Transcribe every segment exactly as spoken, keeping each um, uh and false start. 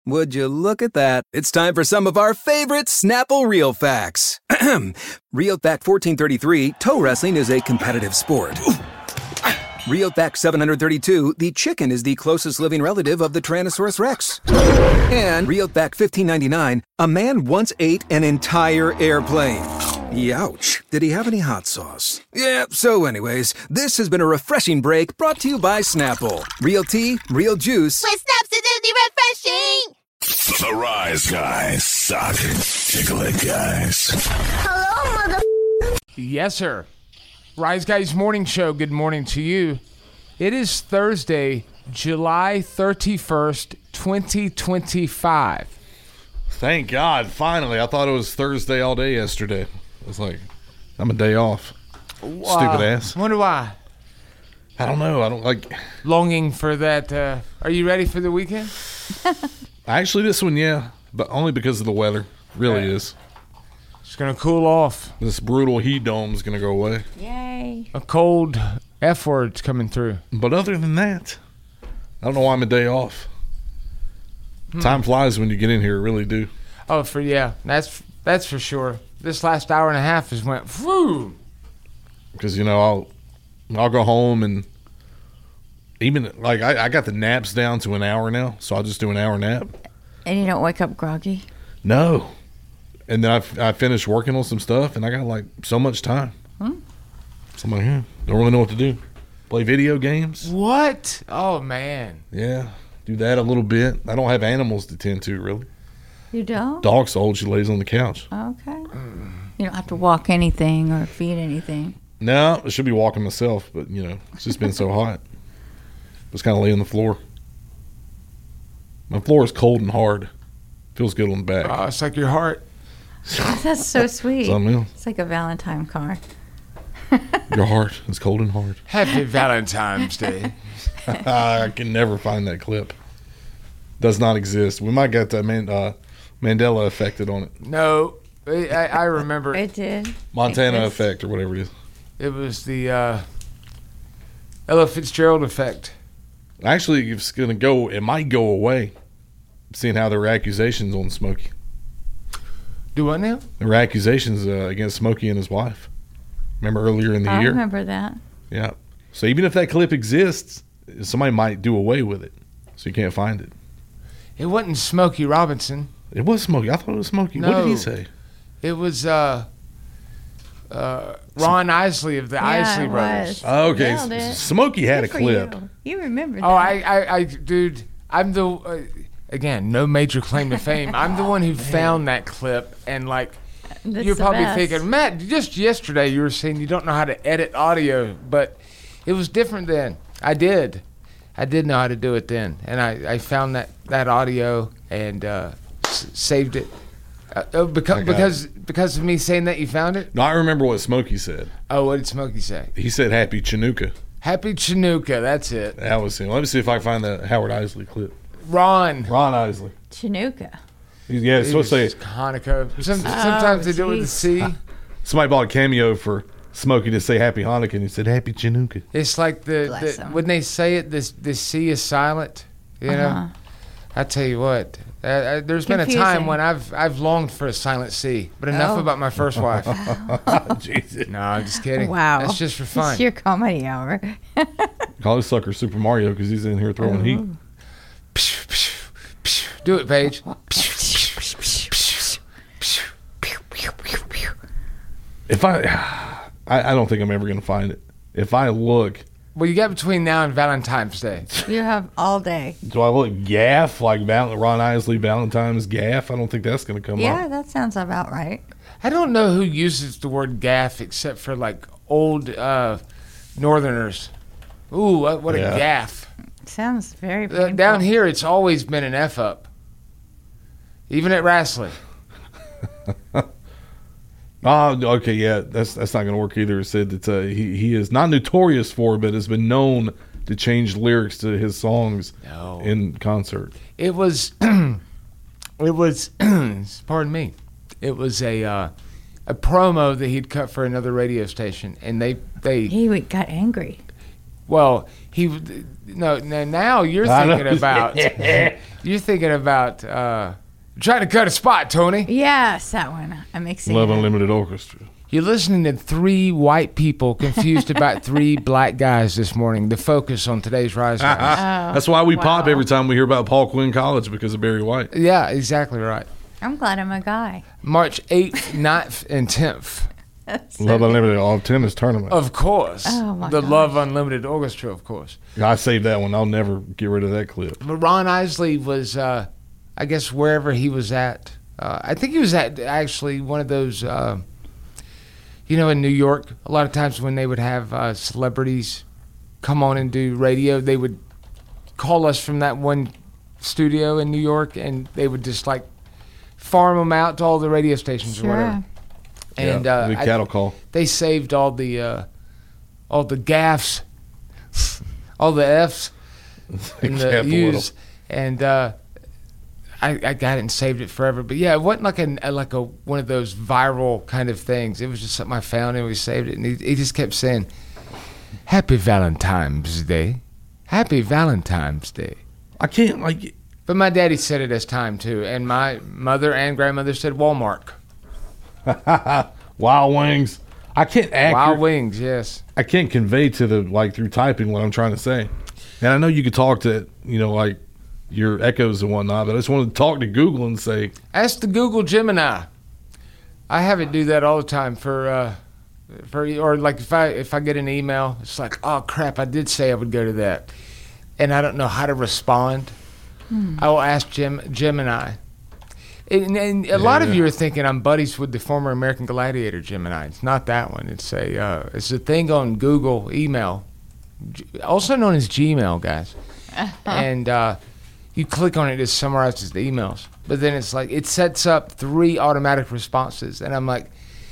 Would you look at that? It's time for some of our favorite Snapple Real Facts. Real Fact fourteen thirty-three, toe wrestling is a competitive sport. Real Fact seven hundred thirty-two, the chicken is the closest living relative of the Tyrannosaurus Rex. And Real Fact fifteen ninety-nine, a man once ate an entire airplane. Youch. Did he have any hot sauce? Yeah, so anyways, this has been a refreshing break brought to you by Snapple. Real tea, real juice. With Snapsidity refreshing! The Rise Guys suck. Tickle it, guys. Hello, mother... Yes, sir. Rise Guys Morning Show, good morning to you. It is Thursday, July thirty-first, twenty twenty-five. Thank God, finally. I thought it was Thursday all day yesterday. I was like, I'm a day off. Stupid uh, ass. Wonder why. I don't know. I don't like... Longing for that. Uh, are you ready for the weekend? Actually, this one, yeah. But only because of the weather. Really yeah. is. It's going to cool off. This brutal heat dome is going to go away. Yay. A cold F word's coming through. But other than that, I don't know why I'm a day off. Hmm. Time flies when you get in here. It really do. Oh, for yeah. That's that's for sure. This last hour and a half has went, whew. Because, you know, I'll I'll go home and even, like, I, I got the naps down to an hour now, so I'll just do an hour nap. And you don't wake up groggy? No. And then I, I finished working on some stuff, and I got, like, so much time. Hmm? So I'm like, yeah, don't really know what to do. Play video games. What? Oh, man. Yeah, do that a little bit. I don't have animals to tend to, really. You don't? Dog's old. She lays on the couch. Okay. You don't have to walk anything or feed anything. No, I should be walking myself, but, you know, it's just been so hot. Just kind of lay on the floor. My floor is cold and hard. Feels good on the back. Oh, it's like your heart. That's so sweet. Something else. It's like a Valentine card. Your heart is cold and hard. Happy Valentine's Day. I can never find that clip. Does not exist. We might get that Man, uh, Mandela affected on it. No, I, I remember. It did. Montana It effect or whatever it is. It was the uh, Ella Fitzgerald effect. Actually, it's going to go, it might go away, seeing how there were accusations on Smokey. Do what now? There were accusations uh, against Smokey and his wife. Remember earlier in the I year? I remember that. Yeah. So even if that clip exists, somebody might do away with it. So you can't find it. It wasn't Smokey Robinson. It was Smokey. I thought it was Smokey. No. What did he say? It was uh, uh, Ron Isley of the Yeah, Isley it Brothers. was. Oh, okay. Nailed it. Smokey had Good a for clip. You. you remember that. Oh, I, I, I, dude, I'm the, uh, again, no major claim to fame. I'm the one who found that clip and, like, That's you're the probably best. thinking, Matt, just yesterday you were saying you don't know how to edit audio, but it was different then. I did. I did know how to do it then. And I, I found that, that audio and uh, s- saved it. Uh, oh, because, because, because of me saying that you found it? No, I remember what Smokey said. Oh, what did Smokey say? He said Happy Chinooka. Happy Chinooka, that's it. That was him. Let me see if I can find the Howard Isley clip. Ron. Ron Isley. Chinooka. Yeah, it's supposed to say Hanukkah. Some, sometimes they do it with a C. somebody bought a cameo for Smokey to say Happy Hanukkah, and he said Happy Chinooka. It's like the, Bless the him. when they say it, this this C is silent. You know, Uh-huh. I tell you what. Uh, uh, there's been a time Confusing. when I've I've longed for a silent C, but enough Oh. about my first wife. Jesus. No, I'm just kidding. Wow. That's just for fun. It's your comedy hour. Call this sucker Super Mario because he's in here throwing heat. Do it, Paige. If I, I, I don't think I'm ever gonna find it. If I look, Well, you got between now and Valentine's Day. You have all day. do I look gaff like Val- Ron Isley Valentine's gaff? I don't think that's gonna come Yeah, up. that sounds about right. I don't know who uses the word gaff except for like old uh, Northerners. Ooh, what, what Yeah. a gaff. Sounds very Uh, painful. down here, it's always been an F up. Even at Wrestling. Oh, okay, yeah, that's that's not gonna work either. It said that uh, he he is not notorious for, but has been known to change lyrics to his songs No. in concert. It was, it was, pardon me, it was a uh, a promo that he'd cut for another radio station, and they they He got angry. Well, he no, no now you're I know. thinking about you're thinking about uh, trying to cut a spot, Tony. Yes, that one. I'm mixing. Love it up. Unlimited Orchestra. You're listening to three white people confused about three black guys this morning. The focus on today's Rise Guys. That's why we pop wow. every time we hear about Paul Quinn College because of Barry White. Yeah, exactly right. I'm glad I'm a guy. March eighth, ninth, and tenth. That's Love so- Unlimited All Tennis Tournament. Of course. Oh, my the gosh. Love Unlimited Orchestra, of course. I saved that one. I'll never get rid of that clip. But Ron Isley was, uh, I guess, wherever he was at. Uh, I think he was at actually one of those, uh, you know, in New York, a lot of times when they would have uh, celebrities come on and do radio, they would call us from that one studio in New York, and they would just like farm them out to all the radio stations or whatever. Sure. And yeah, uh, big I- cattle call. they saved all the uh, all the gaffs, all the Fs, and the Careful, U's, and uh, I, I got it and saved it forever. But yeah, it wasn't like a like a one of those viral kind of things. It was just something I found and we saved it. And he, he just kept saying, "Happy Valentine's Day, Happy Valentine's Day." I can't like. But my daddy said it as time too, and my mother and grandmother said Walmart. Wild Wings. I can't Wild accurate, Wings, yes. I can't convey to the like through typing what I'm trying to say. And I know you could talk to you know like your echoes and whatnot, but I just wanted to talk to Google and say, Ask the Google Gemini. I have it do that all the time for, uh, for or like if I if I get an email, it's like, oh crap, I did say I would go to that, and I don't know how to respond. I will ask Gem, Gemini. And, and a lot of Yeah. you are thinking I'm buddies with the former American Gladiator Gemini. It's not that one. It's a uh, it's a thing on Google email, G- also known as Gmail, guys. And uh, you click on it, it summarizes the emails. But then it's like it sets up three automatic responses, and I'm like,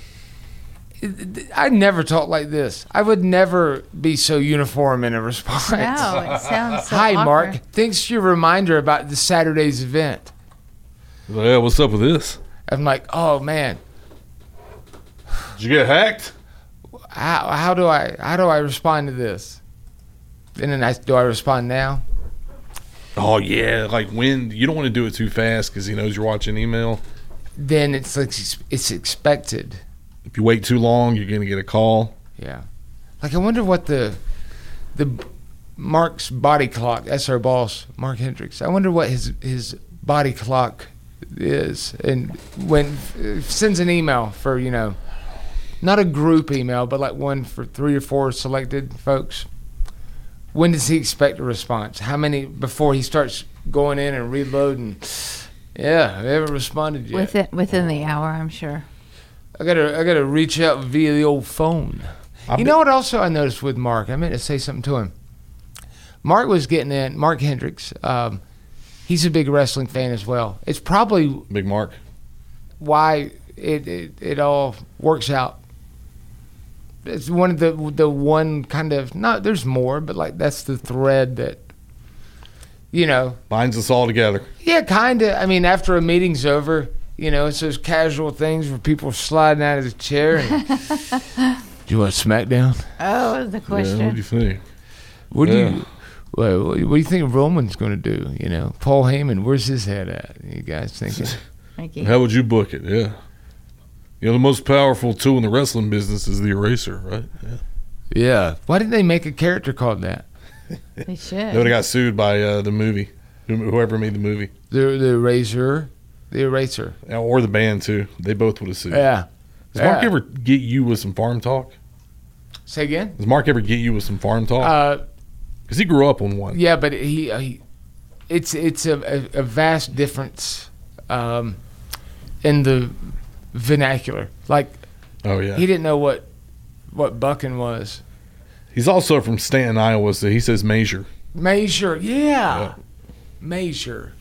I never talk like this. I would never be so uniform in a response. No, it sounds so Hi, awkward. Mark. Thanks for your reminder about the Saturday's event. "Yeah, what's up with this? I'm like, oh man, Did you get hacked?" how how do I how do I respond to this? And then I do I respond now? Oh yeah, like when you don't want to do it too fast because he knows you're watching email. Then it's like it's expected. If you wait too long, you're gonna get a call. Yeah. Like I wonder what the the Mark's body clock. That's our boss, Mark Hendricks. I wonder what his his body clock is, and when uh, sends an email for you know, not a group email, but like one for three or four selected folks. When does he expect a response? How many before he starts going in and reloading? Yeah, they haven't responded yet. Within, within the hour, I'm sure. I gotta I gotta reach out via the old phone. I you bet- know what also I noticed with Mark? I meant to say something to him. Mark was getting in, Mark Hendricks, um, he's a big wrestling fan as well. It's probably Big Mark. why it, it, it all works out. It's one of the the one kind of, not, there's more, but like that's the thread that, you know, Binds us all together. yeah, kind of. I mean, after a meeting's over, you know, it's those casual things where people are sliding out of the chair and, do you want SmackDown? Oh, the Yeah, question. what do you think? What do Yeah. you well, what do you think Roman's going to do? You know, Paul Heyman, where's his head at? You guys thinking? Thank you. How would you book it? Yeah. You know, the most powerful tool in the wrestling business is the eraser, right? Yeah. Yeah. Why didn't they make a character called that? They should. They would have got sued by uh, the movie, who- whoever made the movie, The the eraser, the eraser. or the band too. They both would have sued. Yeah. Does Mark Yeah. ever get you with some farm talk? Say again? Does Mark ever get you with some farm talk? Uh, Because he grew up on one. yeah, but he, uh, he it's it's a, a, a vast difference um, in the vernacular. Like Oh yeah. he didn't know what what bucking was. He's also from Stanton, Iowa, so he says measure. Measure, yeah. Yeah. Measure.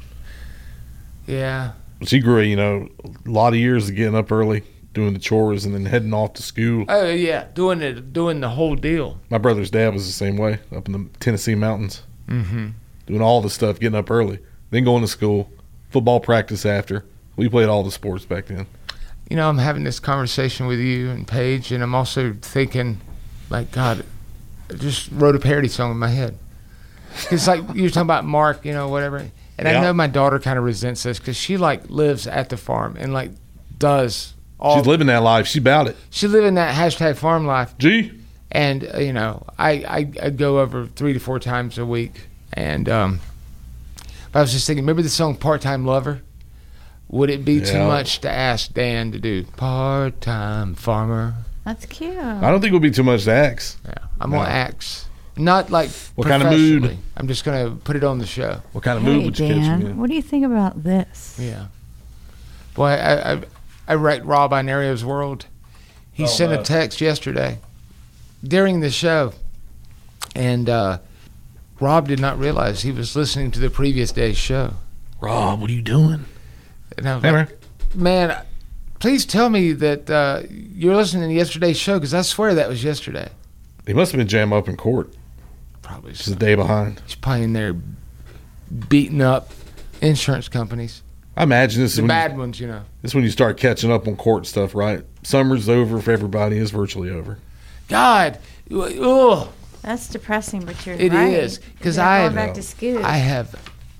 Yeah. But he grew, you know, a lot of years of getting up early, doing the chores, and then heading off to school. Oh yeah, doing it, doing the whole deal. My brother's dad was the same way, up in the Tennessee mountains, Mm-hmm. doing all the stuff, getting up early, then going to school, football practice after. We played all the sports back then. You know, I'm having this conversation with you and Paige, and I'm also thinking, like, God, just wrote a parody song in my head. It's like you were talking about Mark, you know, whatever. And Yeah. I know my daughter kind of resents this because she like lives at the farm and like does all. She's living that life. She's about it. She living that hashtag farm life. G. And uh, you know, I, I I go over three to four times a week, and um, but I was just thinking, remember the song "Part Time Lover"? Would it be too Yeah. much to ask Dan to do "Part Time Farmer"? That's cute. I don't think it would be too much to ask. Yeah, I'm No. gonna ask, not like What kind of mood? professionally. I'm just gonna put it on the show. What kind of Hey, mood would you catch Dan, him in? what do you think about this? Yeah, boy, I I, I write Rob Inario's World. He Oh, sent a wow. text yesterday during the show, and uh, Rob did not realize he was listening to the previous day's show. Rob, what are you doing? And I was Hey, like, man. man, please tell me that uh, you're listening to yesterday's show because I swear that was yesterday. He must have been jammed up in court. Probably. Just a day behind. He's probably in there beating up insurance companies. I imagine this is The when bad you, ones, you know. this is when you start catching up on court stuff, right? Summer's over for everybody. It's virtually over. God, ugh. That's depressing, but you're It right. is, 'cause They're I- going back to school. I have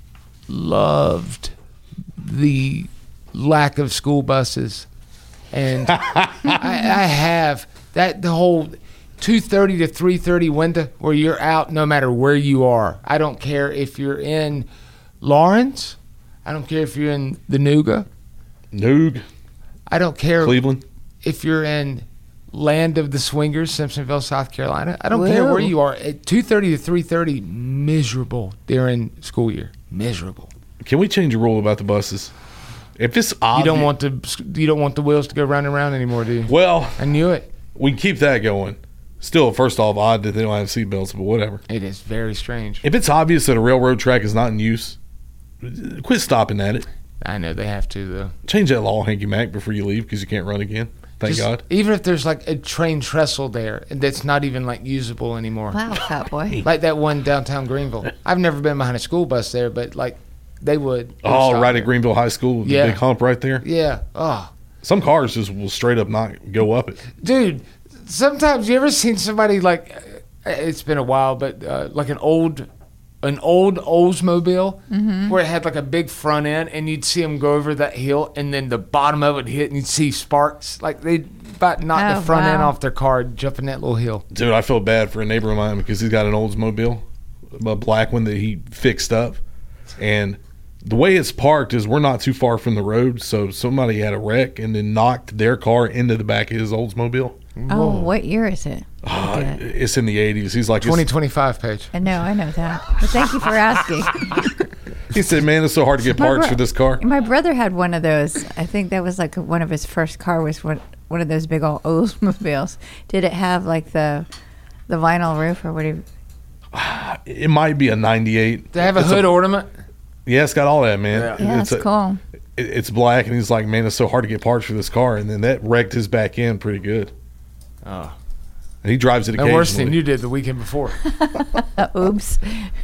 loved the lack of school buses, and I, I have that the whole two thirty to three thirty window where you're out no matter where you are. I don't care if you're in Lawrence. I don't care if you're in the Nuga. Noog, I don't care Cleveland. if you're in Land of the Swingers, Simpsonville, South Carolina. I don't care Whoa. where you are. At two thirty to three thirty, miserable during school year. Miserable. Can we change a rule about the buses? If it's You obvious, don't want the you don't want the wheels to go round and round anymore, do you? Well, I knew it. we can keep that going. Still, first off, odd that they don't have seatbelts, but whatever. It is very strange. If it's obvious that a railroad track is not in use, quit stopping at it. I know they have to though. Change that law, Hanky Mac, before you leave because you can't run again. Thank Just- God. Even if there's like a train trestle there and that's not even like usable anymore. Wow, fat boy. Like that one downtown Greenville. I've never been behind a school bus there, but like they would. They would Oh, stop right there. at Greenville High School with Yeah. the big hump right there. Yeah. Oh. Some cars just will straight up not go up it. Dude, sometimes you ever seen somebody like uh, it's been a while, but uh, like an old an old Oldsmobile where it had like a big front end and you'd see them go over that hill and then the bottom of it hit and you'd see sparks like they about knocked Oh, the front end wow. off their car jumping that little hill. Dude, I feel bad for a neighbor of mine because he's got an Oldsmobile, a black one that he fixed up. And the way it's parked is we're not too far from the road, so somebody had a wreck and then knocked their car into the back of his Oldsmobile. Oh, what year is it? Uh, Okay. it's in the eighties. He's like, twenty it's- twenty-five page. I know, I know that. But thank you for asking. he said, man, it's so hard to get My parts bro- for this car. My brother had one of those. I think that was like one of his first car was one, one of those big old Oldsmobiles. Did it have like the the vinyl roof or whatever? It might be a ninety-eight. They have a It's hood ornament. Yeah, it's got all that, man. Yeah. Yeah, it's that's a- cool. it- It's black, and he's like, man, it's so hard to get parts for this car. And then that wrecked his back end pretty good. Oh. And he drives it No occasionally. worse than you did the weekend before. Uh, oops.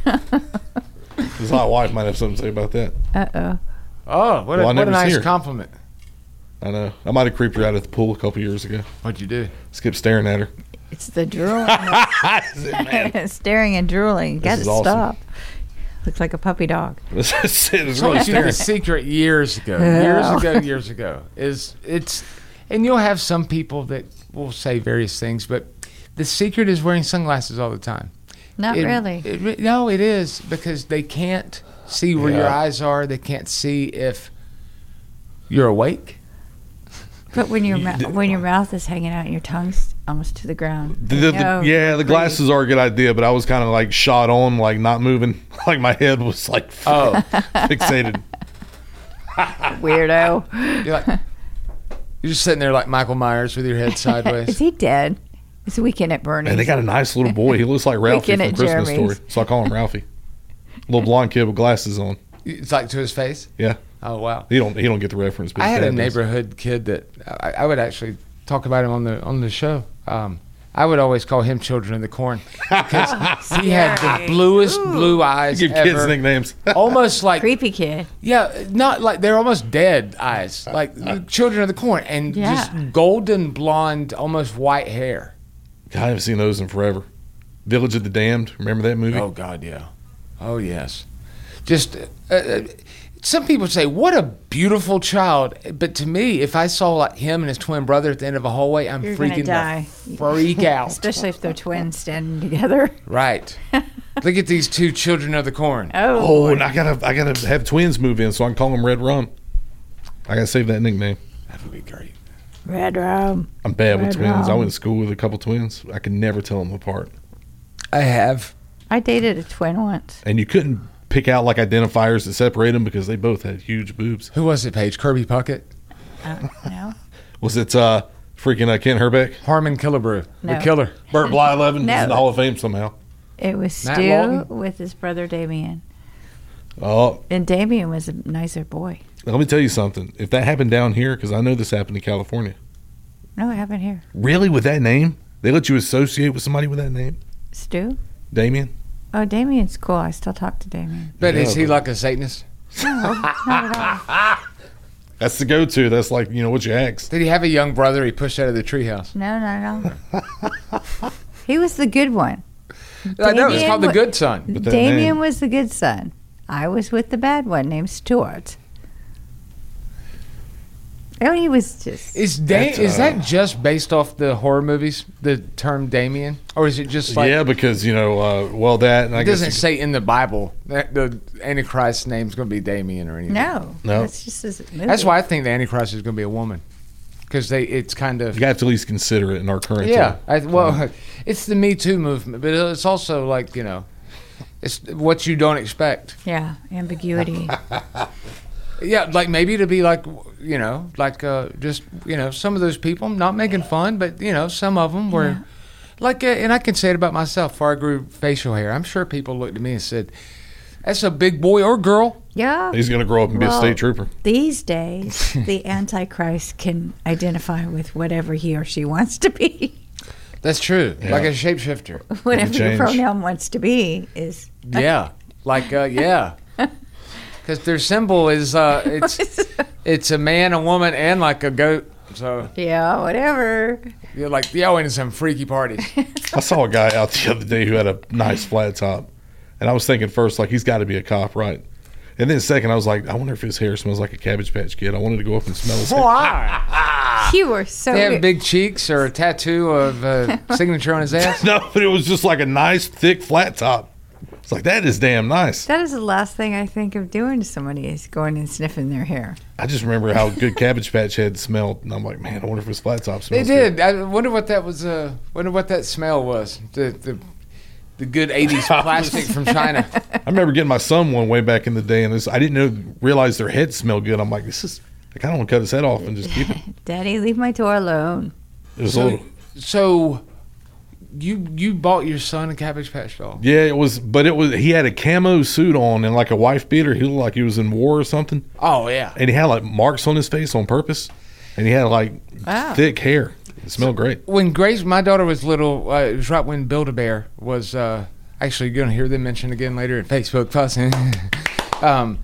His hot wife might have something to say about that. Uh oh. Oh, what, Well, I a, what never a see nice her. compliment. I know. I might have creeped her out at the pool a couple years ago. What'd you do? Skipped staring at her. It's the drooling. Staring and drooling. You got to is awesome. stop. Looks like a puppy dog. It's it's really Told you staring. the secret years ago, years ago, years ago is it's, and you'll have some people that will say various things, but the secret is wearing sunglasses all the time. Not It- really. it re- no, it is because they can't see where your Yeah. eyes are. They can't see if you're awake. But when your You- mou- when your mouth is hanging out and your tongue's almost to the ground. The- the- the- No, yeah, the great. glasses are a good idea, but I was kind of like shot on, like not moving. Like my head was like Oh, fixated. Weirdo. you're like you're just sitting there like Michael Myers with your head Is sideways. he dead? It's Weekend at Bernie's. And they got a nice little boy. He looks like Ralphie Weekend from at Christmas Jeremy's. Story. So I call him Ralphie. Little blonde kid with glasses on. It's like to his face. Yeah. Oh wow. He don't he don't get the reference. But I his had a dad does. neighborhood kid that I, I would actually talk about him on the on the show. Um, I would always call him Children of the Corn because he had the bluest blue eyes Give ever. kids nicknames. Almost like Creepy kid. yeah, not like they're almost dead eyes, like Children of the Corn, and Yeah. just golden blonde, almost white hair. God, I haven't seen those in forever. Village of the Damned. Remember that movie? Oh God, yeah. Oh yes. Just uh, uh, some people say, "What a beautiful child," but to me, if I saw like him and his twin brother at the end of a hallway, I'm You're gonna freaking die. the freak out. Especially if they're twins standing together. Right. Look at these two children of the corn. Oh, Oh, and I gotta, I gotta have twins move in so I can call them Red Rum. I gotta save that nickname. That would be great. Red Rum. I'm bad with Red twins. I Rum. went to school with a couple twins. I could never tell them apart. I have. I dated a twin once. And you couldn't pick out like identifiers that separate them because they both had huge boobs. Who was it, Paige? Kirby Puckett? Uh, no. Was it uh, freaking uh, Kent Herbeck? Harmon Killebrew. The No. killer. Burt Blyleven is No. in the Hall of Fame somehow. It was Matt Stu Lawton? with his brother Damien. Oh, And Damien was a nicer boy. let me tell you something. If that happened down here, because I know this happened in California. No, it happened here. Really, with that name? They let you associate with somebody with that name? Stu? Damien? Oh, Damien's cool. I still talk to Damien. But Yeah, is he but- like a Satanist? Not at all. That's the go-to. That's like, you know, what you ask. Did he have a young brother he pushed out of the treehouse? No, not at all. He was the good one. I know, it's Damien called The wa- Good Son. But that Damien name- was the good son. I was with the bad one named Stuart. Oh, he was just. Is da- That's, is uh, that just based off the horror movies, the term Damien? Or is it just like... yeah, because, you know, uh, well, that, and I It guess... doesn't say in the Bible that the Antichrist's name's going to be Damien or anything. No. No. That's just his movie. That's why I think the Antichrist is going to be a woman. Because they, it's kind of... You have to at least consider it in our current... Yeah. uh, I, well, it's the Me Too movement, but it's also like, you know, it's what you don't expect. Yeah, ambiguity. Yeah, like maybe to be like, you know, like uh, just, you know, some of those people, not making fun, but, you know, some of them were Yeah. like, uh, and I can say it about myself, before I grew facial hair. I'm sure people looked at me and said, that's a big boy or girl. Yeah. He's going to grow up and be Well, a state trooper. These days, the Antichrist can identify with whatever he or she wants to be. That's true. Yeah. Like a shapeshifter. Whatever your change. pronoun wants to be is. Yeah. Like, uh, yeah. Because their symbol is, uh, it's it's a man, a woman, and like a goat. So Yeah, whatever. you're like, y'all into some freaky parties. I saw a guy out the other day who had a nice flat top. And I was thinking first, like, he's got to be a cop, right? And then second, I was like, I wonder if his hair smells like a Cabbage Patch Kid. I wanted to go up and smell his hair. Why? You were so. They have big cheeks or a tattoo of a signature on his ass? No, but it was just like a nice, thick, flat top. It's like, that is damn nice. That is the last thing I think of doing to somebody is going and sniffing their hair. I just remember how good Cabbage Patch Head smelled. And I'm like, man, I wonder if his flat top They smells did. good. I wonder what that was. Uh, wonder what that smell was. The the, the good eighties plastic from China. I remember getting my son one way back in the day, and this, I didn't know realize their head smelled good. I'm like, this is, I kind of want to cut his head off and just keep it. Daddy, leave my door alone. It was a So, little, so you you bought your son a Cabbage Patch doll? yeah, it was, but it was, he had a camo suit on and like a wife beater. He looked like he was in war or something. Oh yeah. And he had like marks on his face on purpose. And he had like Wow. thick hair. It smelled great. When Grace, my daughter was little, uh, it was right when Build-A-Bear was. Uh, actually, you're gonna hear them mentioned again later in Facebook fussing. um,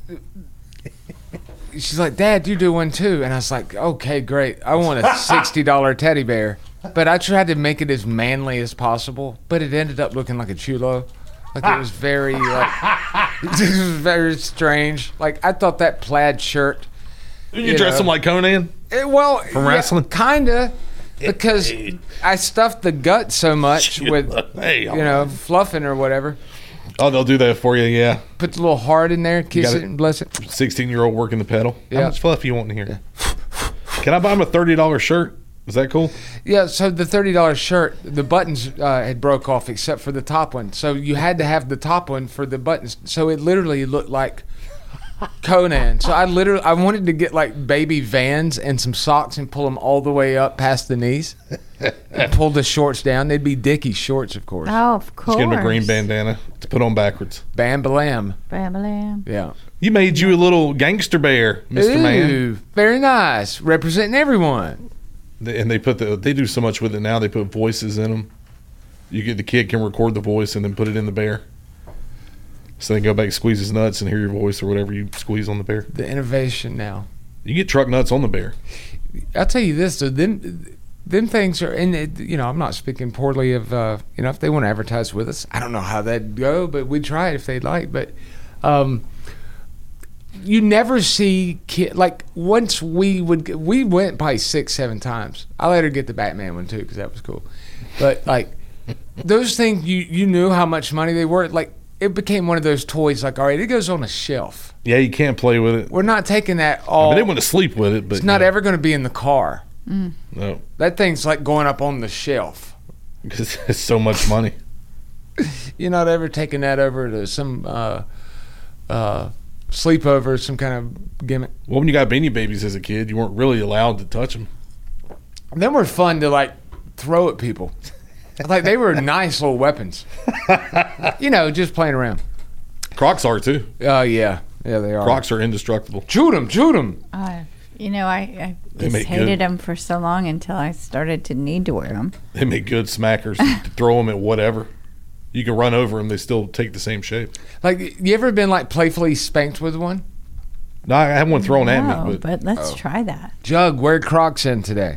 she's like, "Dad, you do one too," and I was like, "Okay, great. I want a sixty dollar teddy bear." But I tried to make it as manly as possible, but it ended up looking like a chulo. Like it was very, like, it was very strange. Like I thought that plaid shirt. You, You dress know. him like Conan? It, well, From wrestling? kinda, because I stuffed the gut so much with, Hey, you know, fluffing or whatever. Oh, they'll do that for you, yeah. Put the little heart in there, kiss got it it. and bless it. sixteen-year-old working the pedal. Yeah. How much fluff you want in here? Can I buy him a thirty dollar shirt? Is that cool? Yeah, so the thirty dollar shirt, the buttons uh, had broke off except for the top one. So you had to have the top one for the buttons. So it literally looked like Conan. So I literally, I wanted to get like baby Vans and some socks and pull them all the way up past the knees. And pull the shorts down. They'd be Dickies shorts, of course. Oh, of course. Just get him a green bandana to put on backwards. Bam Balam. Bam-a-lam. Yeah. You made you a little gangster bear, Mister Man. Ooh, very nice. Representing everyone. They- And they put the they do so much with it now. They put voices in them. You get the kid can record the voice and then put it in the bear. So they go back, squeeze his nuts, and hear your voice or whatever you squeeze on the bear. The innovation now. You get truck nuts on the bear. I'll tell you this, though, them, them things are, and it, you know, I'm not speaking poorly of, uh, you know, if they want to advertise with us, I don't know how that'd go, but we'd try it if they'd like. But um, you never see kid like once we would we went probably six seven times. I let her get the Batman one too because that was cool. But like those things, you you knew how much money they were. Like it became one of those toys. Like all right, it goes on a shelf. Yeah, you can't play with it. We're not taking that all. I mean, they want to sleep with it, but it's not yeah. ever going to be in the car. Mm. No, That thing's like going up on the shelf. because it's so much money. You're not ever taking that over to some uh, uh, sleepover, some kind of gimmick. Well, when you got Beanie Babies as a kid, you weren't really allowed to touch them. Them were fun to like throw at people. Like they were nice little weapons. You know, just playing around. Crocs are too. Oh uh, yeah, yeah they are. Crocs are indestructible. Shoot them, shoot them. Uh, you know, I, I They just make hated good- them for so long until I started to need to wear them. They make good smackers. To throw them at whatever. You can run over them; they still take the same shape. Like you ever been like playfully spanked with one? No, I have one thrown no, at me, but, but let's try that. Jug, wear Crocs in today.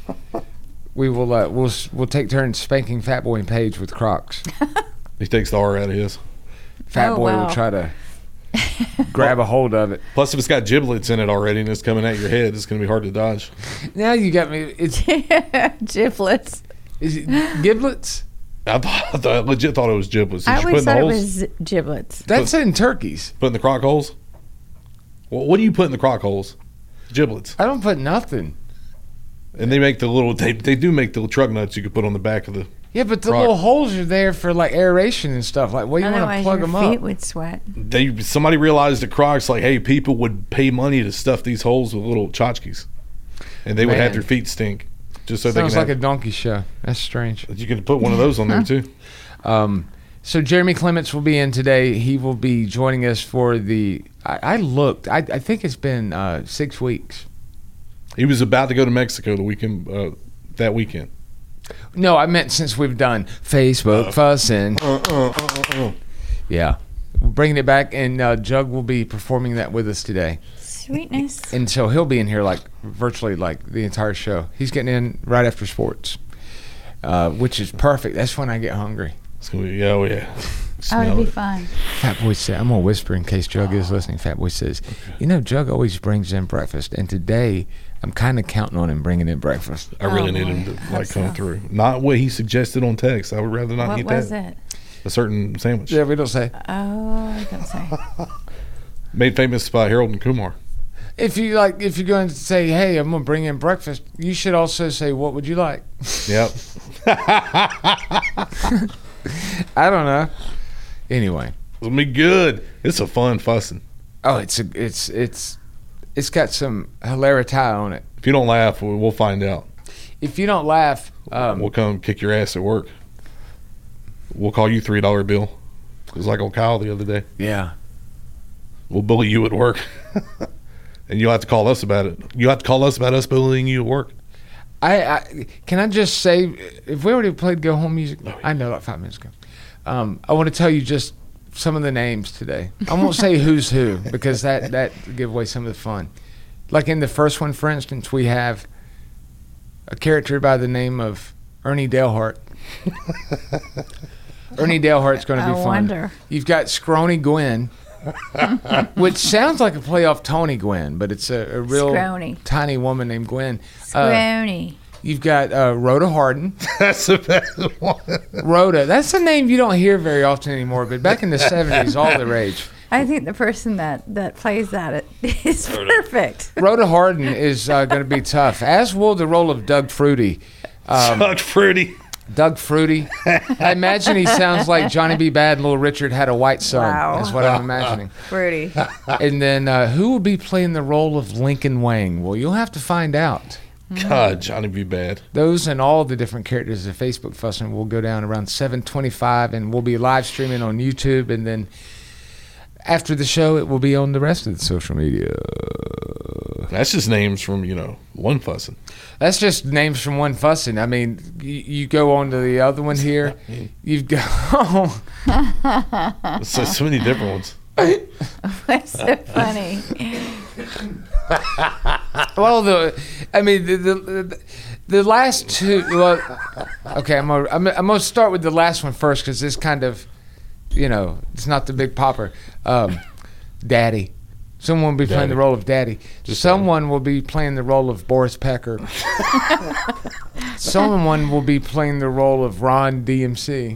We will uh, we'll we'll take turns spanking Fat Boy and Paige with Crocs. he takes the R out of his. Fat Oh, Boy wow. will try to grab a hold of it. Plus, if it's got giblets in it already and it's coming at your head, it's going to be hard to dodge. Now you got me. It's Giblets. is it giblets? I, thought, I, thought, I legit thought it was giblets. Did I you put always in the thought it holes? was giblets. That's in turkeys. Put in the crock holes? Well, what do you put in the crock holes? Giblets. I don't put nothing. And they make the little, they, they do make the little truck nuts you could put on the back of the, Yeah, but the Croc. little holes are there for like aeration and stuff. Like, well, you want to Otherwise, plug your them feet up. would sweat. they somebody realized at Crocs, like, hey, people would pay money to stuff these holes with little tchotchkes. And they would have Man. their feet stink. Just so Sounds they can like have, a donkey show. That's strange. you can put one of those on there too. Um, so Jeremy Clements will be in today. He will be joining us for the. I, I looked. I, I think it's been uh, six weeks. He was about to go to Mexico the weekend, uh, that weekend. No, I meant since we've done Facebook fussing. Uh, uh, uh, uh, uh. Yeah, we're bringing it back, and uh, Jug will be performing that with us today. Sweetness. And so he'll be in here like virtually like the entire show. He's getting in right after sports, uh, which is perfect. That's when I get hungry. It's gonna be, oh yeah. Oh, Smell it'd be it. fun. Fat Boy said, I'm going to whisper in case Jug is listening. Fat Boy says, you know, Jug always brings in breakfast. And today, I'm kind of counting on him bringing in breakfast. I really Oh, need boy. him to Hope like come so. through. Not what he suggested on text. I would rather not What eat was that. it? A certain sandwich Yeah, we don't say. Oh, I don't say. made famous by Harold and Kumar. If you like, if you're going to say, hey, I'm going to bring in breakfast, you should also say, what would you like? Yep. I don't know. Anyway. It'll be good. It's a fun fussing. Oh, it's a, it's it's it's got some hilarity on it. If you don't laugh, we- we'll find out. If you don't laugh, um, We'll come kick your ass at work. We'll call you three dollar bill. It was like on Kyle the other day. yeah. We'll bully you at work. And you'll have to call us about it. You'll have to call us about us bullying you at work. I, I can I just say, if we already played Go Home music, I know like five minutes ago. Um, I want to tell you just some of the names today. I won't say who's who because that that give away some of the fun. Like in the first one, for instance, we have a character by the name of Ernie Dalehart. Ernie Dalehart's going to be I fun. wonder. You've got Scrawny Gwen, which sounds like a play off Tony Gwynn, but it's a, a real Scrawny. tiny woman named Gwen. Uh, Scrawny. You've got uh, Rhoda Harden. That's the best one. Rhoda, that's a name you don't hear very often anymore, but back in the seventies, all the rage. I think the person that, that plays that it is perfect. Rhoda Harden is uh, going to be tough, as will the role of Doug Fruity. Um, Doug Fruity. Doug Fruity. I imagine he sounds like Johnny B. Bad and Little Richard had a white son. Wow. Is what I'm imagining. Fruity. And then uh, who will be playing the role of Lincoln Wang? Well, you'll have to find out. God, Johnny be bad. Those and all the different characters of Facebook Fussing will go down around seven twenty-five, and we'll be live streaming on YouTube, and then after the show, it will be on the rest of the social media. That's just names from, you know, one fussing. That's just names from one fussing. I mean, you, you go on to the other one here. You've got So, so many different ones. What's so funny? well, the I mean the the, The last two. Well, okay, I'm gonna, I'm, I'm gonna start with the last one first because this kind of, you know, it's not the big popper. Um, Daddy. Someone will be playing Daddy. the role of Daddy. Just Someone will be playing the role of Boris Pecker. Someone will be playing the role of Ron D M C.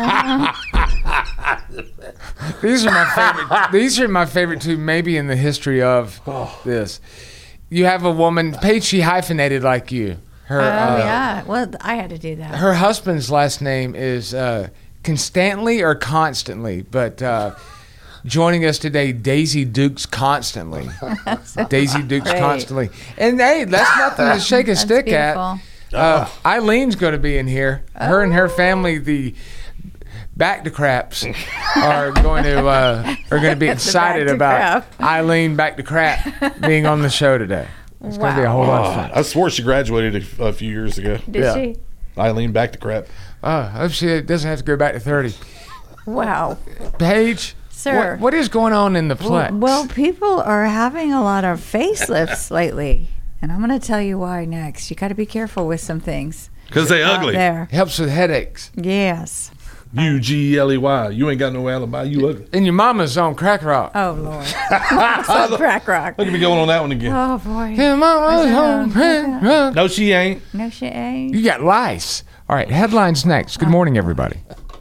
These are my favorite. These are my favorite two, maybe in the history of this. You have a woman, Paige. She hyphenated like you. Her, Oh, uh, yeah. Well, I had to do that. Her husband's last name is uh, Constantly or Constantly, but uh, joining us today, Daisy Dukes Constantly. Daisy Dukes great. Constantly. And hey, that's nothing to shake a That's stick beautiful. at. Uh, Eileen's going to be in here. Her and her family, the Back to Craps, are going to uh, are going to be excited Back to about Crap. Eileen Back to Crap being on the show today. It's going to be a whole lot of fun. I swore she graduated a, a few years ago. Did Yeah. she? Eileen back to crap. Oh, I hope she doesn't have to go back to thirty. Wow. Paige, Sir. what, what is going on in the Plex? Well, people are having a lot of facelifts lately. And I'm going to tell you why next. You got to be careful with some things Because they out ugly. there. Helps with headaches. Yes. U G L E Y. You ain't got no alibi. You ugly. And your mama's on crack rock. Oh, Lord. Some crack rock. Look at me going on that one again. Oh, boy. Your mama's on crack rock. No, she ain't. No, she ain't. You got lice. All right, headlines next. Good morning, everybody.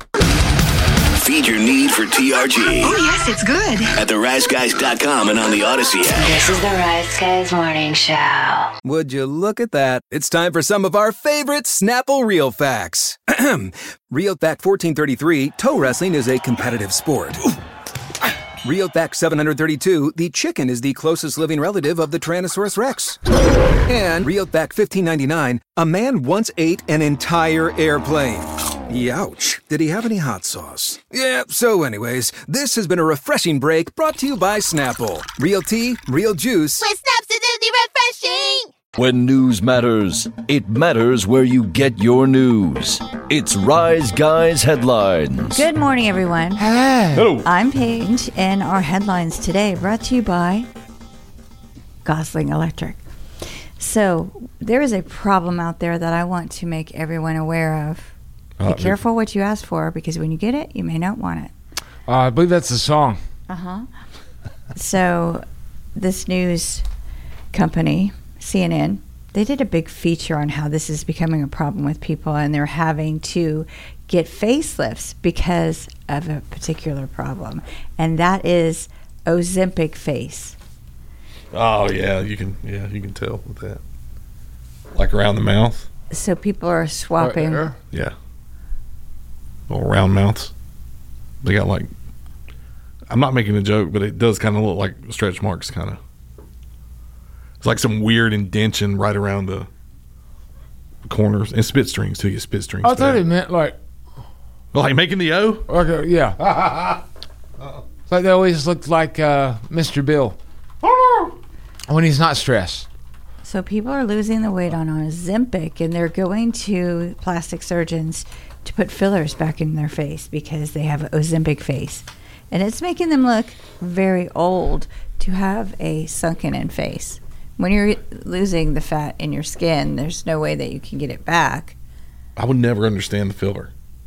Feed your need for T R G Oh, yes, it's good. at the rise guys dot com and on the Odyssey app. This is the Rise Guys Morning Show. Would you look at that? It's time for some of our favorite Snapple Real Facts. Real Fact fourteen thirty-three, toe wrestling is a competitive sport. Real Fact seven hundred thirty-two, the chicken is the closest living relative of the Tyrannosaurus Rex. And Real Fact fifteen ninety-nine, a man once ate an entire airplane. Youch. Did he have any hot sauce? Yeah, so anyways, this has been a refreshing break brought to you by Snapple. Real tea, real juice. With Snaps, it's refreshing. When news matters, it matters where you get your news. It's Rise Guys Headlines. Good morning, everyone. Hello. I'm Paige, and our headlines today brought to you by Gosling Electric. So, there is a problem out there that I want to make everyone aware of. Uh, Be careful what you ask for, because when you get it, you may not want it. Uh, I believe that's the song. Uh-huh. So, this news company, C N N, they did a big feature on how this is becoming a problem with people, and they're having to get facelifts because of a particular problem, and that is Ozempic face. Oh yeah, you can. Yeah, you can tell with that. Like around the mouth. So people are swapping. Right Yeah. Little round mouths. They got like. I'm not making a joke, but it does kind of look like stretch marks, kind of. It's like some weird indention right around the corners and spit strings too. You spit strings. I thought there. it meant like, Like making the O. like a, yeah. Like they always looked like uh, Mister Bill when he's not stressed. So people are losing the weight on Ozempic, and they're going to plastic surgeons to put fillers back in their face because they have an Ozempic face. And it's making them look very old to have a sunken in face. When you're losing the fat in your skin, there's no way that you can get it back. I would never understand the filler.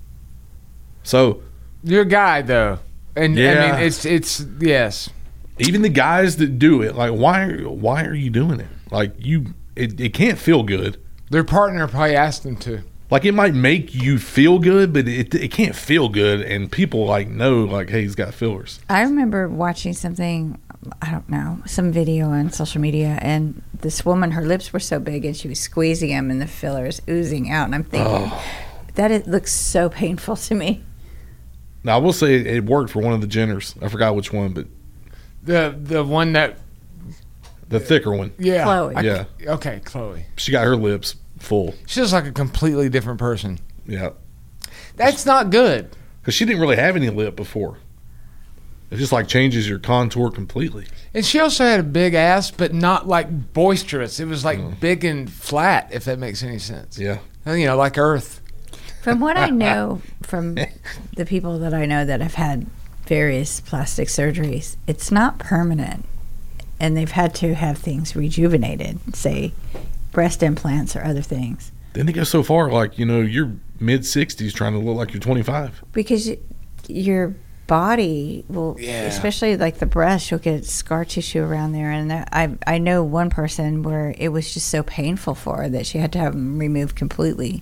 So You're a guy though, and Yeah. I mean it's it's yes. even the guys that do it, like, why are why are you doing it? Like, you, it, it can't feel good. Their partner probably asked them to. Like, it might make you feel good, but it it can't feel good. And people like know, like, hey, he's got fillers. I remember watching something, I don't know, some video on social media, and this woman, her lips were so big and she was squeezing them and the fillers oozing out. And I'm thinking, that it looks so painful to me. Now, I will say it, it worked for one of the Jenners. I forgot which one, but The the one that the thicker one. yeah Chloe. I- Yeah. okay, Chloe. She got her lips full. She's just like a completely different person. Yeah. That's not good. Because she didn't really have any lip before. It just, like, changes your contour completely. And she also had a big ass, but not like boisterous. It was like big and flat, if that makes any sense. Yeah. You know, like Earth. From what I know from the people that I know that have had various plastic surgeries, it's not permanent. And they've had to have things rejuvenated, say, breast implants or other things. Then they go so far, like, you know, you're mid sixties trying to look like you're twenty-five. Because y- your body will, Yeah. especially like the breast, you'll get scar tissue around there. And that, I I know one person where it was just so painful for her that she had to have them removed completely.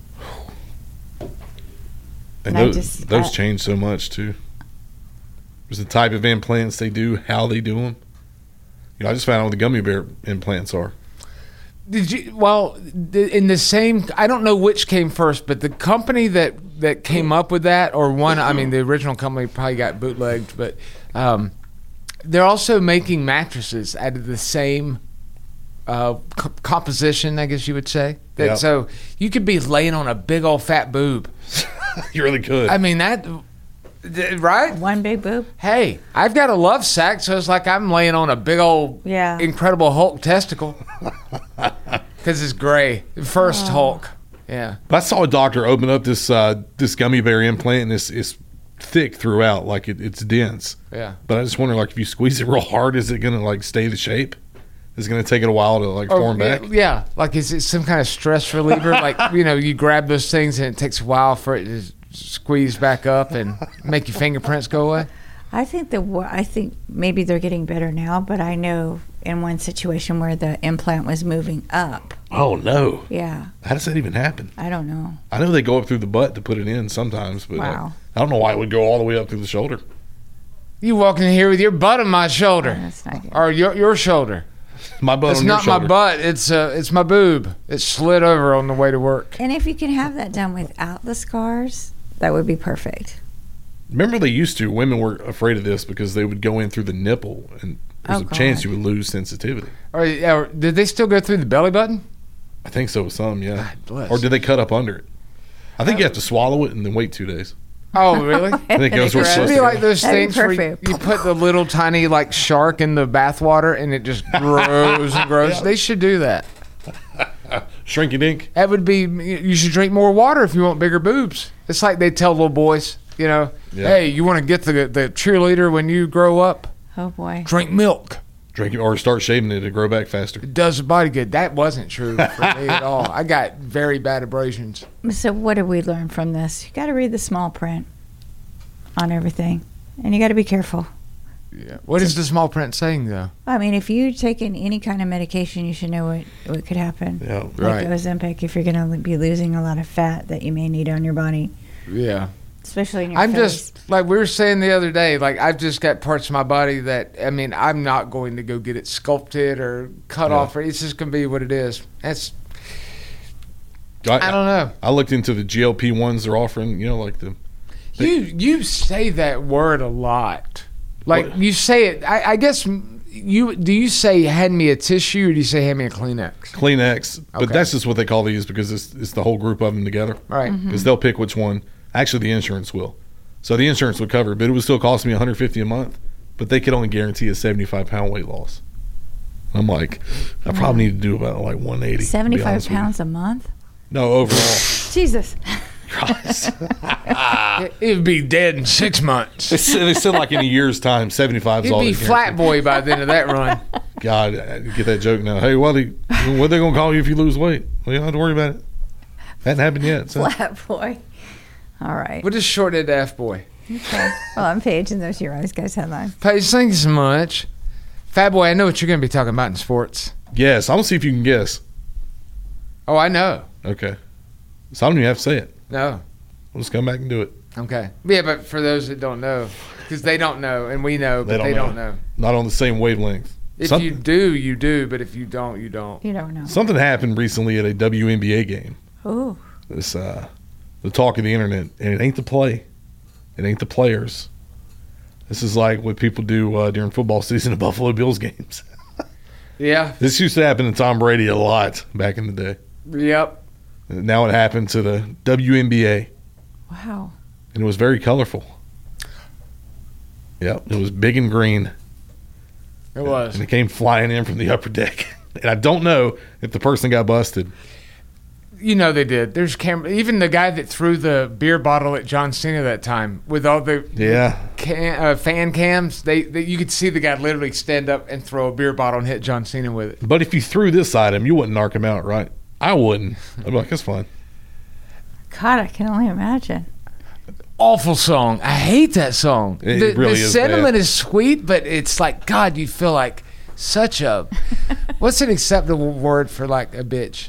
And And I those, just- those I- change so much, too. There's the type of implants they do, how they do them. You know, I just found out what the gummy bear implants are. Did you? Well, th- in the same, I don't know which came first, but the company that that came up with that, or one, I mean, the original company probably got bootlegged, but um, they're also making mattresses out of the same uh, co- composition, I guess you would say. That, Yep. So you could be laying on a big old fat boob. You really could. I mean that, th- right? One big boob. Hey, I've got a love sack, so it's like I'm laying on a big old, Yeah. Incredible Hulk testicle. Because it's gray. First Hulk. Yeah. But I saw a doctor open up this uh, this gummy bear implant, and it's, it's thick throughout, like it, it's dense. Yeah. But I just wonder, like, if you squeeze it real hard, is it going to, like, stay the shape? Is it going to take it a while to, like, Or, form back? Yeah. Like, is it some kind of stress reliever? Like, you know, you grab those things and it takes a while for it to squeeze back up and make your fingerprints go away? I think the wa- I think maybe they're getting better now, but I know in one situation where the implant was moving up. Oh, no. Yeah, How does that even happen? I don't know. I know they go up through the butt to put it in sometimes, but Wow. I, I don't know why it would go all the way up through the shoulder. You walk in here with your butt on my shoulder. Oh, that's not good. Or your your shoulder. My butt It's on your not my shoulder. butt. It's uh, it's my boob. It's slid over on the way to work. And if you can have that done without the scars, that would be perfect. Remember they used to, women were afraid of this because they would go in through the nipple and there's Oh, a chance God. you would lose sensitivity. Or, or did they still go through the belly button? I think so with some, yeah. God bless. Or did they cut up under it? I think you have to swallow it and then wait two days. Oh, really? I think it goes where it's It should supposed be to like go. those That'd be things where you, perfect. you put the little tiny like shark in the bathwater and it just grows and grows. They should do that. Shrinky dink. That would be. You should drink more water if you want bigger boobs. It's like they tell little boys, you know, Yeah. hey, you want to get the the cheerleader when you grow up? Oh boy. Drink milk. Drink it or start shaving it to grow back faster. It does the body good. That wasn't true for me at all. I got very bad abrasions. So what did we learn from this? You got to read the small print on everything, and you got to be careful. Yeah. What is the small print saying though? I mean, if you're taking any kind of medication, you should know what, what could happen. Yeah. Like Right. Ozempic, if you're going to be losing a lot of fat that you may need on your body, Yeah. especially in your I'm face. just like we were saying the other day. Like I've just got parts of my body that I mean I'm not going to go get it sculpted or cut Yeah. off. Or it's just gonna be what it is. That's I, I don't know. I looked into the G L P ones they're offering, you know, like the You you say that word a lot. Like What? you say it. I, I guess you do. You say hand me a tissue or do you say hand me a Kleenex? Kleenex, but Okay. that's just what they call these because it's, it's the whole group of them together. Right. Because they'll pick which one. Actually, the insurance will. So the insurance would cover it, but it would still cost me one hundred fifty dollars a month. But they could only guarantee a seventy-five pound weight loss. I'm like, I probably need to do about like one eighty. to be seventy-five honest with you. pounds a month? No, overall. Jesus. Christ. It, it would be dead in six months. they, said, they said like in a year's time, seventy-five is You'd all be they flat guarantee. boy by the end of that run. God, I get that joke now. Hey, what are they, what are they going to call you if you lose weight? Well, you don't have to worry about it. Hadn't happened yet. So. Flat boy. All right. We'll just shorten it to F boy. Okay. Well, I'm paging those Your Eyes Guys headlines. Paige, thank you so much. Fat boy, I know what you're going to be talking about in sports. Yes, I'm going to see if you can guess. Oh, I know. Okay. So I don't even have to say it. No. We'll just come back and do it. Okay. Yeah, but for those that don't know, because they don't know and we know, but They they don't don't, know. Not on the same wavelength. If Some- you do, you do, but if you don't, you don't. You don't know. Something happened recently at a W N B A game. Oh. This uh, the talk of the internet, and it ain't the play, it ain't the players. This is like what people do uh, during football season at Buffalo Bills games. Yeah. This used to happen to Tom Brady a lot back in the day. Yep. And now it happened to the W N B A, Wow. and it was very colorful. Yep, it was big and green, It was. and it came flying in from the upper deck. And I don't know if the person got busted. You know they did. There's camera. Even the guy that threw the beer bottle at John Cena that time with all the Yeah. can, uh, fan cams, they, they you could see the guy literally stand up and throw a beer bottle and hit John Cena with it. But if you threw this at him, you wouldn't knock him out, right? I wouldn't. I'd be like, it's fine. God, I can only imagine. Awful song. I hate that song. It the really the is sentiment bad. is sweet, but it's like, God, you feel like such a... What's an acceptable word for like a bitch?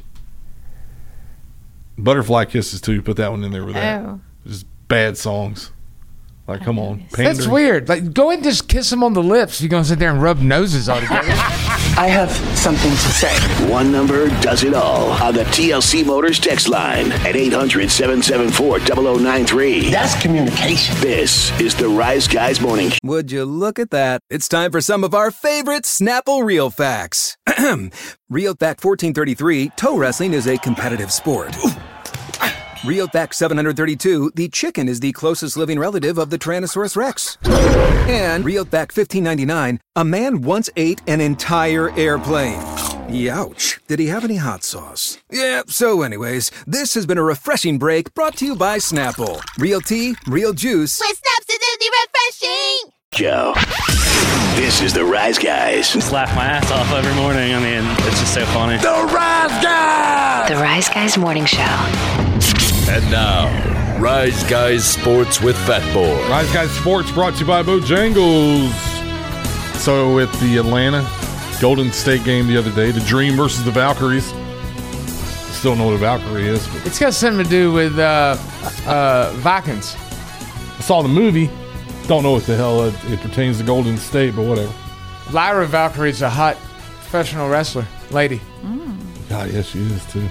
Butterfly Kisses, too. You put that one in there with that. Oh. Just bad songs. Like, come on. That's That's Pandering. weird. Like, go and just kiss them on the lips. You're going to sit there and rub noses all together. I have something to say. One number does it all on the T L C Motors text line at eight hundred, seven seven four, zero zero nine three. That's communication. This is the Rise Guys Morning Show. Would you look at that? It's time for some of our favorite Snapple Real Facts. Real Fact fourteen thirty-three, toe wrestling is a competitive sport. Real Fact seven hundred thirty-two, the chicken is the closest living relative of the Tyrannosaurus Rex. And Real Fact fifteen ninety-nine, a man once ate an entire airplane. Youch. Did he have any hot sauce? Yeah, so anyways, this has been a refreshing break brought to you by Snapple. Real tea, real juice. With Snap's refreshing. Joe. This is the Rise Guys. Just laugh my ass off every morning. I mean, it's just so funny. The Rise Guys! The Rise Guys Morning Show. And now, Rise Guys Sports with Fat Boy. Rise Guys Sports brought to you by Bojangles. So with the Atlanta Golden State game the other day, the Dream versus the Valkyries. Still don't know what a Valkyrie is, but It's got something to do with uh, uh, Vikings. I saw the movie. Don't know what the hell it, it pertains to Golden State, but whatever. Lyra Valkyrie's a hot professional wrestler. Lady. God, yes, she is too.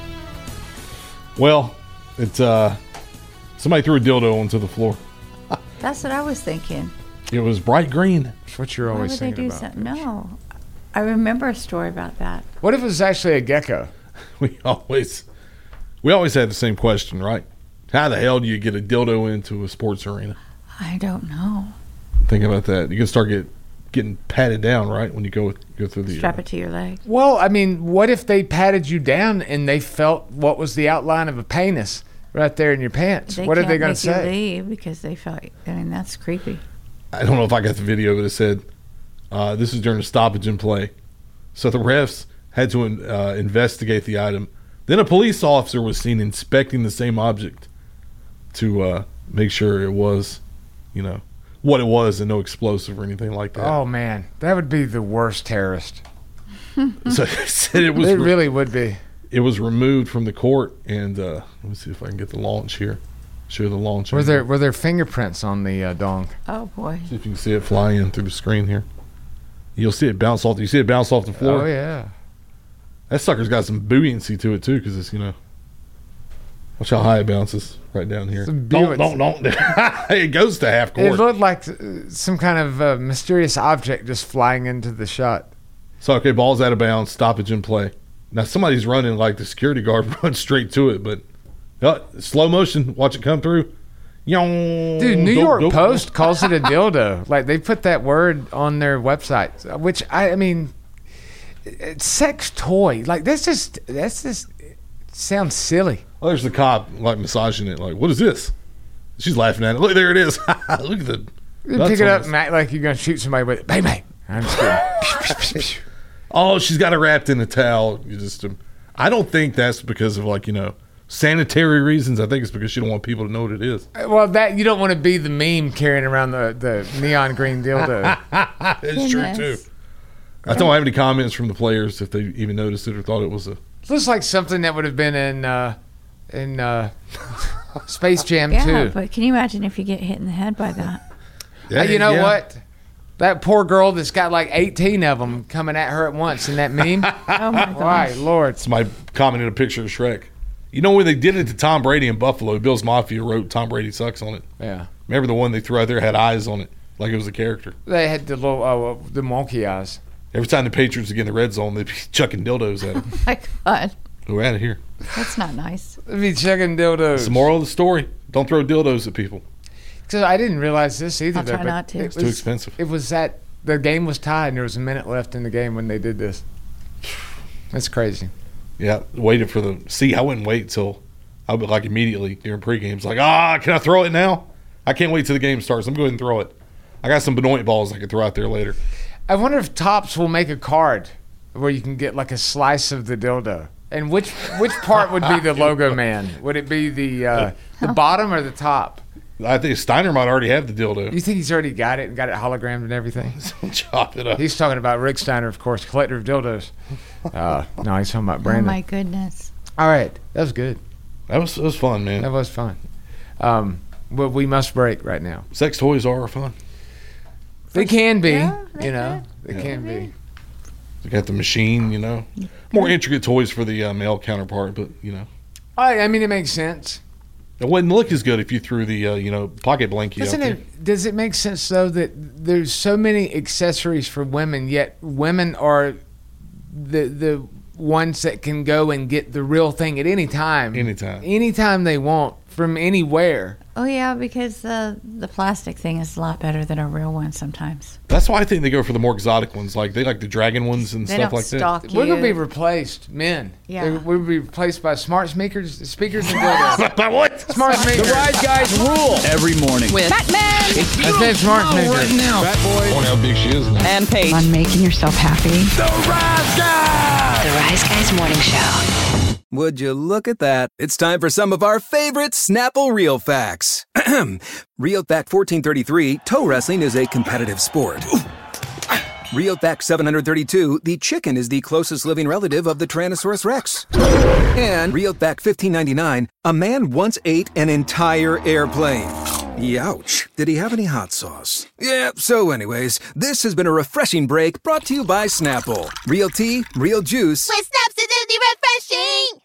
Well, it's uh, somebody threw a dildo onto the floor. That's what I was thinking. It was bright green. That's what you're Why always would they thinking do about. something? No. I remember a story about that. What if it was actually a gecko? We always, we always had the same question, right? How the hell do you get a dildo into a sports arena? I don't know. Think about that. You can start get getting patted down, right, when you go go through the. Strap it to your leg. Well, I mean, what if they patted you down and they felt what was the outline of a penis right there in your pants? They what are can't they going make to say? you leave because they felt. I mean, that's creepy. I don't know if I got the video, but it said uh, this is during a stoppage in play, so the refs had to uh, investigate the item. Then a police officer was seen inspecting the same object to uh, make sure it was, you know, what it was and no explosive or anything like that. Oh man, that would be the worst terrorist. So they said it was. It re- really would be. It was removed from the court, and uh, let me see if I can get the launch here. Show the launch. Were on there here. were there fingerprints on the uh, dong? Oh boy. See if you can see it fly in through the screen here. You'll see it bounce off. You see it bounce off the floor. Oh yeah. That sucker's got some buoyancy to it too, because it's, you know. Watch how high it bounces right down here. Some Don't, buoyancy. don't, don't. It goes to half It court. looked like uh, some kind of uh, mysterious object just flying into the shot. So okay, ball's out of bounds, stoppage in play. Now somebody's running like the security guard runs straight to it, but uh, slow motion. Watch it come through. Dude, Dude, New York Post calls it a dildo. Like they put that word on their website, which I, I mean, it's sex toy. Like that's just that's just it sounds silly. Oh, there's the cop like massaging it. Like, what is this? She's laughing at it. Look, there it is. Look at the. You nuts pick it on up this. and act like you're gonna shoot somebody with it. Bang bang. I'm just kidding. Oh, she's got it wrapped in a towel. You just, um, I don't think that's because of like you know sanitary reasons. I think it's because she don't want people to know what it is. Well, that you don't want to be the meme carrying around the, the neon green dildo. It's true too. I don't have any comments from the players if they even noticed it or thought it was a. It looks like something that would have been in uh, in uh, Space Jam Yeah, two. but can you imagine if you get hit in the head by that? Yeah, Hey, you know yeah. what? That poor girl that's got like eighteen of them coming at her at once in that meme. Oh my gosh. Why, Lord. Somebody commented a picture of Shrek. You know when they did it to Tom Brady in Buffalo, Bill's Mafia wrote "Tom Brady sucks" on it. Yeah. Remember the one they threw out there had eyes on it, like it was a character. They had the little uh, the monkey eyes. Every time the Patriots would get in the red zone, they'd be chucking dildos at him. My God. We're out of here. That's not nice. They'd be checking dildos. It's the moral of the story. Don't throw dildos at people. So I didn't realize this either. I'll though, try but not to. It It's too was- expensive. It was that the game was tied and there was a minute left in the game when they did this. That's crazy. Yeah, waited for the. See, I wouldn't wait till I would like immediately during pre-games. Like, ah, can I throw it now? I can't wait till the game starts. I'm going to throw it. I got some Benoit balls I can throw out there later. I wonder if Topps will make a card where you can get like a slice of the dildo And which which part would be the logo man? Would it be the uh, the bottom or the top? I think Steiner might already have the dildo. You think he's already got it and got it hologrammed and everything? Chop it up. He's talking about Rick Steiner, of course, collector of dildos. Uh, no, he's talking about Oh Brandon. my goodness. All right, that was good. That was, that was fun, man. That was fun. Um, but we must break right now. Sex toys are fun. They can be, Yeah, they you know. could. They Yeah. can be. They got the machine, you know. More intricate toys for the uh, male counterpart, but, you know. I, I mean, it makes sense. It wouldn't look as good if you threw the, uh, you know, pocket blankie Doesn't out there. it? Does it make sense though that there's so many accessories for women, yet women are the the ones that can go and get the real thing at any time, Anytime. anytime they want from anywhere. Oh yeah, because uh, the plastic thing is a lot better than a real one sometimes. That's why I think they go for the more exotic ones. Like, they like the dragon ones and They stuff don't like stalk that. you. We're gonna be replaced, men. Yeah. They're- we're gonna be replaced by smart speakers, speakers and dildos. By what? Smart speakers. The Rise Guys rule Every morning. with Batman I said smart speakers. now. I wonder how big she is now. And Paige. On making yourself happy. The Rise Guys. The Rise Guys Morning Show. Would you look at that? It's time for some of our favorite Snapple Real Facts. Real Fact fourteen thirty-three, toe wrestling is a competitive sport. Real Fact seven hundred thirty-two, the chicken is the closest living relative of the Tyrannosaurus Rex. And Real Fact fifteen ninety-nine, a man once ate an entire airplane. Youch. Did he have any hot sauce? Yeah, so anyways, this has been a refreshing break brought to you by Snapple. Real tea, real juice. With Snapccidentally refreshing.